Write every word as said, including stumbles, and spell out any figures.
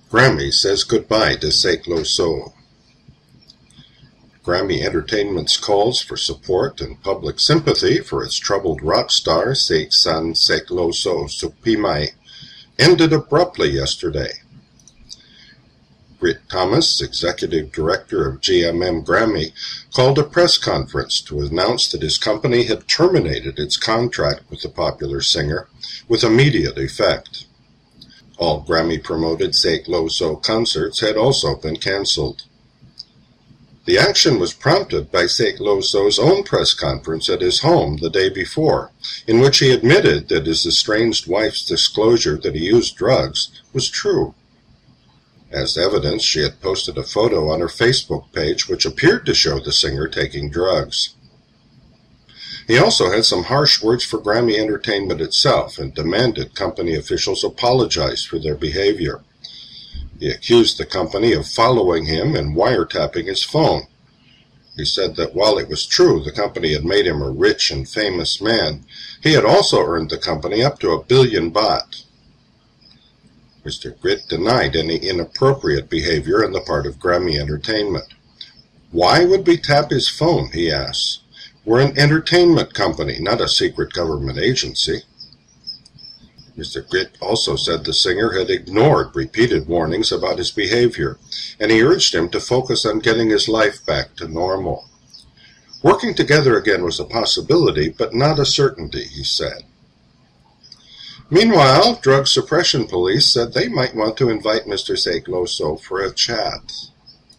Grammy says goodbye to Seek Lo Soul. Grammy Entertainment's calls for support and public sympathy for its troubled rock star, Seek San Seek Lo Soul Supimai, ended abruptly yesterday. Britt Thomas, executive director of G M M Grammy, called a press conference to announce that his company had terminated its contract with the popular singer with immediate effect. All Grammy-promoted Seek Lo Soul concerts had also been cancelled. The action was prompted by Seek Lo Soul's own press conference at his home the day before, in which he admitted that his estranged wife's disclosure that he used drugs was true. As evidence, she had posted a photo on her Facebook page which appeared to show the singer taking drugs. He also had some harsh words for Grammy Entertainment itself and demanded company officials apologize for their behavior. He accused the company of following him and wiretapping his phone. He said that while it was true the company had made him a rich and famous man, he had also earned the company up to a billion baht. Mister Britt denied any inappropriate behavior on the part of Grammy Entertainment. Why would we tap his phone, he asks. We're an entertainment company, not a secret government agency. Mister Britt also said the singer had ignored repeated warnings about his behavior, and he urged him to focus on getting his life back to normal. Working together again was a possibility, but not a certainty, he said. Meanwhile, drug suppression police said they might want to invite Mister Seek Lo Soul for a chat.